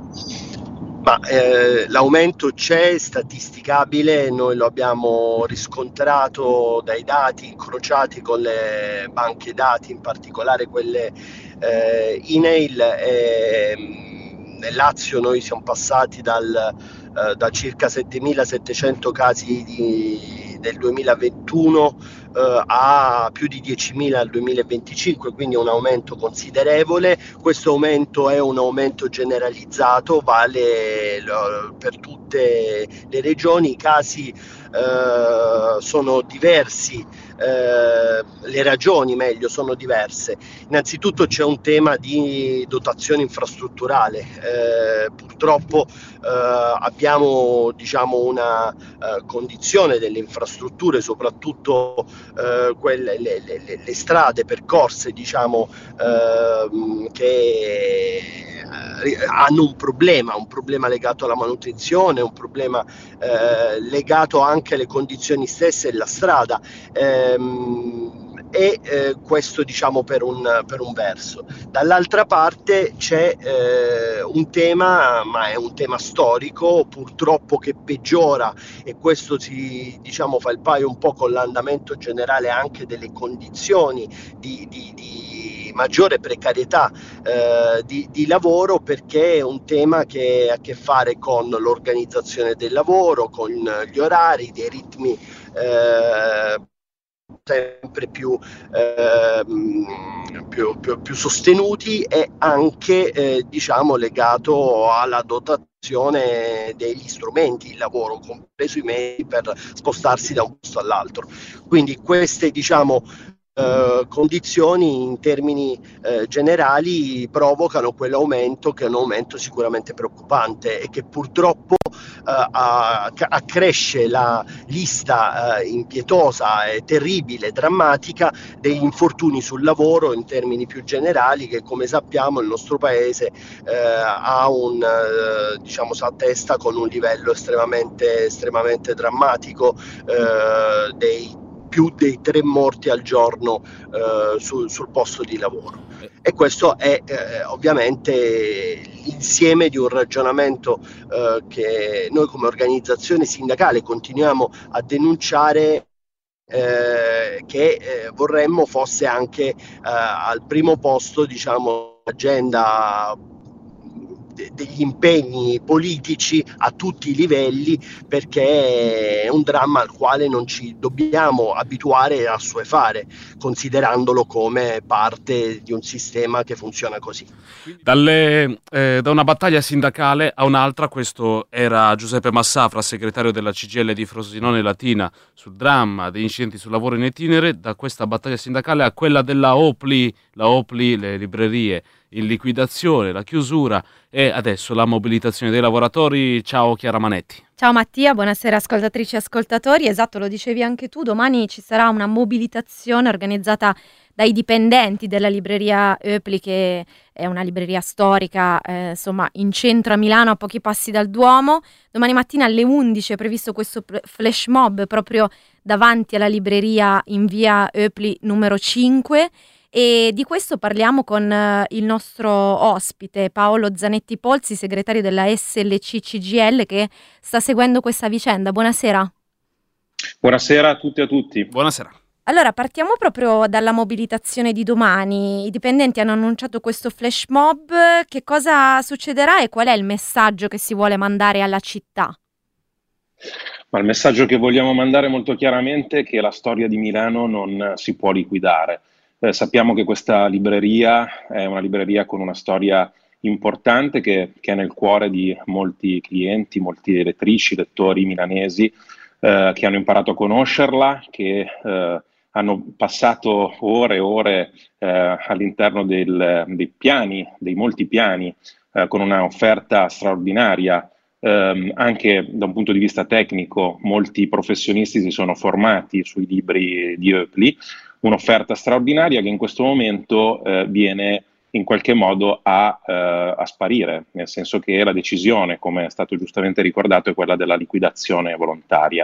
L'aumento c'è, statisticabile, noi lo abbiamo riscontrato dai dati incrociati con le banche dati, in particolare quelle INAIL. Nel Lazio noi siamo passati da circa 7.700 casi del 2021 a più di 10.000 al 2025, quindi un aumento considerevole. Questo aumento è un aumento generalizzato, vale per tutte le regioni. I casi sono diversi, le ragioni meglio sono diverse. Innanzitutto c'è un tema di dotazione infrastrutturale. Purtroppo abbiamo una condizione delle infrastrutture, soprattutto le strade percorse che hanno un problema legato alla manutenzione, un problema legato anche alle condizioni stesse della strada. e questo diciamo per un verso. Dall'altra parte c'è un tema, ma è un tema storico purtroppo, che peggiora, e questo si diciamo fa il paio un po' con l'andamento generale anche delle condizioni di maggiore precarietà di lavoro, perché è un tema che ha a che fare con l'organizzazione del lavoro, con gli orari, dei ritmi sempre più sostenuti, e anche diciamo legato alla dotazione degli strumenti di lavoro, compreso i mezzi per spostarsi da un posto all'altro. Quindi queste diciamo condizioni in termini generali provocano quell'aumento, che è un aumento sicuramente preoccupante e che purtroppo accresce la lista impietosa e terribile, drammatica degli infortuni sul lavoro in termini più generali, che come sappiamo il nostro paese ha diciamo si attesta con un livello estremamente drammatico più dei 3 morti al giorno sul posto di lavoro. E questo è ovviamente l'insieme di un ragionamento che noi come organizzazione sindacale continuiamo a denunciare, che vorremmo fosse anche al primo posto, diciamo, l'agenda degli impegni politici a tutti i livelli, perché è un dramma al quale non ci dobbiamo abituare a assuefare, considerandolo come parte di un sistema che funziona così. Da una battaglia sindacale a un'altra, questo era Giuseppe Massafra, segretario della CGIL di Frosinone Latina, sul dramma degli incidenti sul lavoro in itinere. Da questa battaglia sindacale a quella della Opli, le librerie in liquidazione, la chiusura e adesso la mobilitazione dei lavoratori. Ciao Chiara Manetti. Ciao Mattia, buonasera ascoltatrici e ascoltatori. Esatto, lo dicevi anche tu, domani ci sarà una mobilitazione organizzata dai dipendenti della libreria Oepli, che è una libreria storica insomma in centro a Milano, a pochi passi dal Duomo. Domani mattina alle 11 è previsto questo flash mob proprio davanti alla libreria in via Oepli numero 5. E di questo parliamo con il nostro ospite Paolo Zanetti Polzi, segretario della SLC CGIL, che sta seguendo questa vicenda. Buonasera. Buonasera a tutti e a tutti. Buonasera. Allora, partiamo proprio dalla mobilitazione di domani. I dipendenti hanno annunciato questo flash mob. Che cosa succederà e qual è il messaggio che si vuole mandare alla città? Ma il messaggio che vogliamo mandare molto chiaramente è che la storia di Milano non si può liquidare. Sappiamo che questa libreria è una libreria con una storia importante che è nel cuore di molti clienti, molti lettori milanesi che hanno imparato a conoscerla, che hanno passato ore e ore all'interno dei molti piani, con una offerta straordinaria. Anche da un punto di vista tecnico, molti professionisti si sono formati sui libri di Oepli, un'offerta straordinaria che in questo momento viene in qualche modo a sparire, nel senso che la decisione, come è stato giustamente ricordato, è quella della liquidazione volontaria.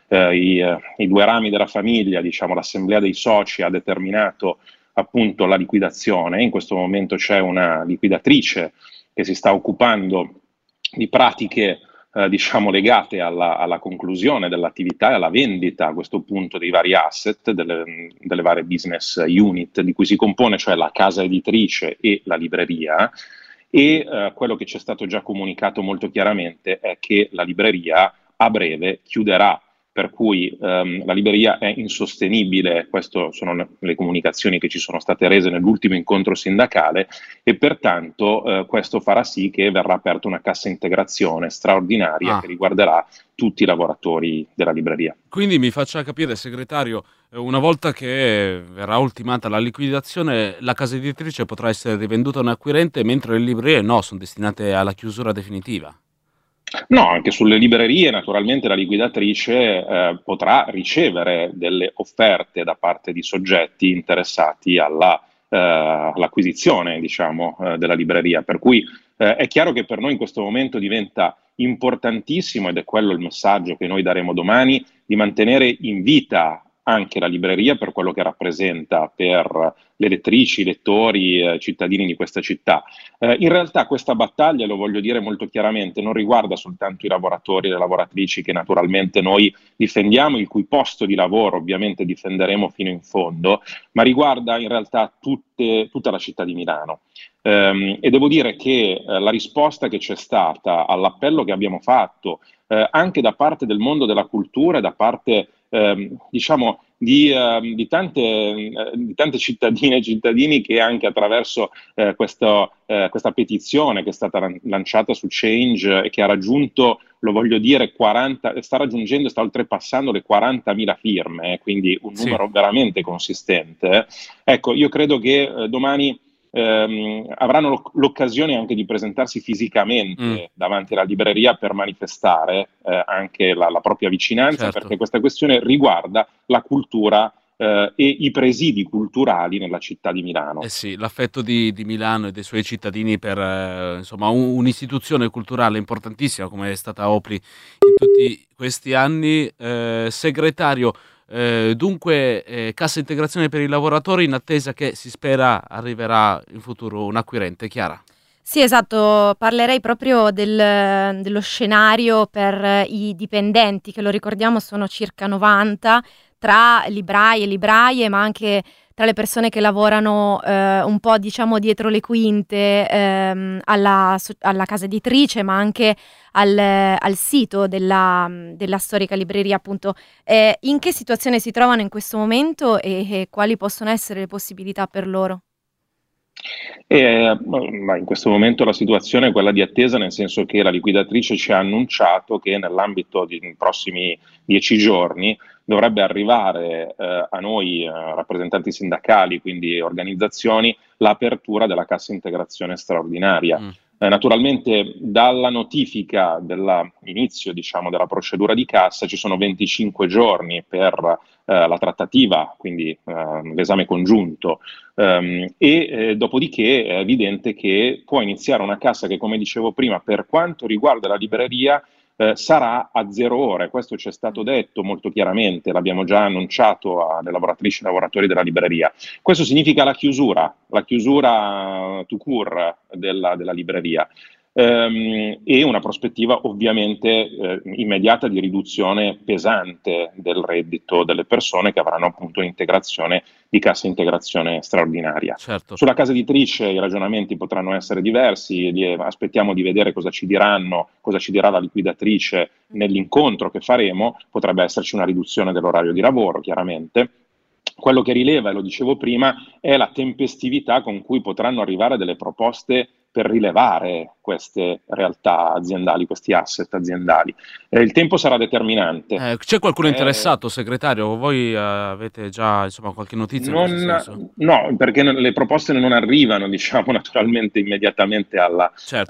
I due rami della famiglia, diciamo l'assemblea dei soci, ha determinato appunto la liquidazione. In questo momento c'è una liquidatrice che si sta occupando di pratiche diciamo legate alla conclusione dell'attività e alla vendita a questo punto dei vari asset, delle varie business unit di cui si compone, cioè la casa editrice e la libreria. E quello che ci è stato già comunicato molto chiaramente è che la libreria a breve chiuderà, per cui la libreria è insostenibile. Queste sono le comunicazioni che ci sono state rese nell'ultimo incontro sindacale, e pertanto questo farà sì che verrà aperta una cassa integrazione straordinaria che riguarderà tutti i lavoratori della libreria. Quindi mi faccia capire, segretario, una volta che verrà ultimata la liquidazione, la casa editrice potrà essere rivenduta a un acquirente, mentre le librerie no, sono destinate alla chiusura definitiva? No, anche sulle librerie naturalmente la liquidatrice potrà ricevere delle offerte da parte di soggetti interessati all'acquisizione, diciamo, della libreria. Per cui è chiaro che per noi in questo momento diventa importantissimo, ed è quello il messaggio che noi daremo domani, di mantenere in vita anche la libreria per quello che rappresenta per le lettrici, i lettori, cittadini di questa città. In realtà questa battaglia, lo voglio dire molto chiaramente, non riguarda soltanto i lavoratori e le lavoratrici che naturalmente noi difendiamo, il cui posto di lavoro ovviamente difenderemo fino in fondo, ma riguarda in realtà tutta la città di Milano. E devo dire che la risposta che c'è stata all'appello che abbiamo fatto anche da parte del mondo della cultura, da parte diciamo di tante cittadine e cittadini che anche attraverso questa petizione che è stata lanciata su Change e che ha raggiunto, lo voglio dire, sta oltrepassando le 40.000 firme, quindi un numero veramente consistente. Ecco, io credo che domani avranno l'occasione anche di presentarsi fisicamente davanti alla libreria per manifestare anche la propria vicinanza, perché questa questione riguarda la cultura e i presidi culturali nella città di Milano. Sì, l'affetto di Milano e dei suoi cittadini per insomma un'istituzione culturale importantissima come è stata Opli in tutti questi anni. Segretario, dunque cassa integrazione per i lavoratori in attesa che si spera arriverà in futuro un acquirente, Chiara? Sì, esatto, parlerei proprio dello scenario per i dipendenti, che lo ricordiamo sono circa 90, tra librai e libraie, ma anche tra le persone che lavorano un po' diciamo dietro le quinte alla casa editrice, ma anche al sito della storica libreria, appunto. In che situazione si trovano in questo momento e quali possono essere le possibilità per loro? Ma in questo momento la situazione è quella di attesa, nel senso che la liquidatrice ci ha annunciato che nell'ambito dei prossimi 10 giorni dovrebbe arrivare a noi rappresentanti sindacali, quindi organizzazioni, l'apertura della cassa integrazione straordinaria. Naturalmente dalla notifica dell'inizio della procedura di cassa ci sono 25 giorni per la trattativa, quindi l'esame congiunto, e dopodiché è evidente che può iniziare una cassa che, come dicevo prima, per quanto riguarda la libreria sarà a 0 ore. Questo ci è stato detto molto chiaramente, l'abbiamo già annunciato alle lavoratrici e lavoratori della libreria. Questo significa la chiusura tout court della libreria. E una prospettiva ovviamente immediata di riduzione pesante del reddito delle persone che avranno appunto un'integrazione di cassa integrazione straordinaria. Certo. Sulla casa editrice i ragionamenti potranno essere diversi, aspettiamo di vedere cosa ci dirà la liquidatrice nell'incontro che faremo. Potrebbe esserci una riduzione dell'orario di lavoro, chiaramente. Quello che rileva, e lo dicevo prima, è la tempestività con cui potranno arrivare delle proposte per rilevare queste realtà aziendali, questi asset aziendali. Il tempo sarà determinante. C'è qualcuno interessato, segretario? Voi avete già qualche notizia in questo senso? No, perché le proposte non arrivano, naturalmente immediatamente al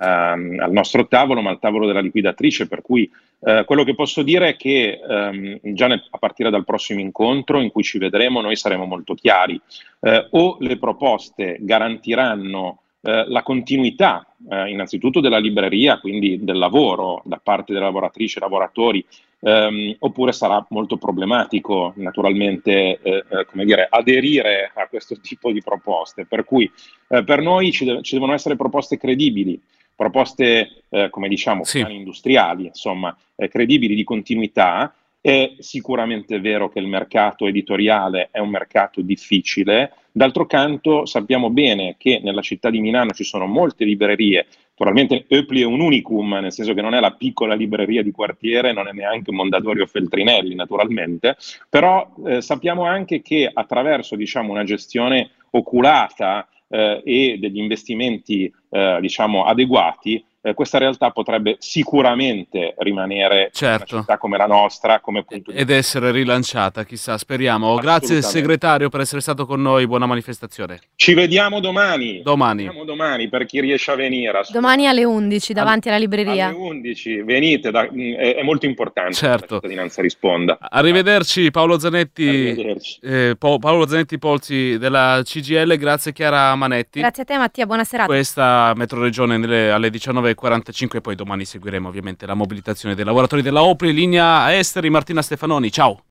nostro tavolo, ma al tavolo della liquidatrice, per cui quello che posso dire è che già a partire dal prossimo incontro in cui ci vedremo noi saremo molto chiari. O le proposte garantiranno la continuità innanzitutto della libreria, quindi del lavoro da parte delle lavoratrici e lavoratori, oppure sarà molto problematico naturalmente aderire a questo tipo di proposte, per cui per noi ci devono essere proposte credibili, proposte piani industriali, credibili, di continuità. È sicuramente vero che il mercato editoriale è un mercato difficile. D'altro canto sappiamo bene che nella città di Milano ci sono molte librerie. Naturalmente Opli è un unicum, nel senso che non è la piccola libreria di quartiere, non è neanche Mondadori o Feltrinelli, naturalmente, però sappiamo anche che attraverso una gestione oculata e degli investimenti adeguati, questa realtà potrebbe sicuramente rimanere una città come la nostra, come punto ed essere rilanciata, chissà, speriamo. Grazie segretario per essere stato con noi, buona manifestazione. Ci vediamo domani. Domani Per chi riesce a venire. Domani alle 11 davanti alla libreria. Alle 11, venite, è molto importante che la cittadinanza risponda. Arrivederci Paolo Zanetti, Paolo Zanetti Polzi della CGIL, grazie Chiara Manetti. Grazie a te Mattia, buona serata. Questa Metroregione alle 19:45, poi domani seguiremo ovviamente la mobilitazione dei lavoratori della Opli. Linea a Esteri, Martina Stefanoni, ciao.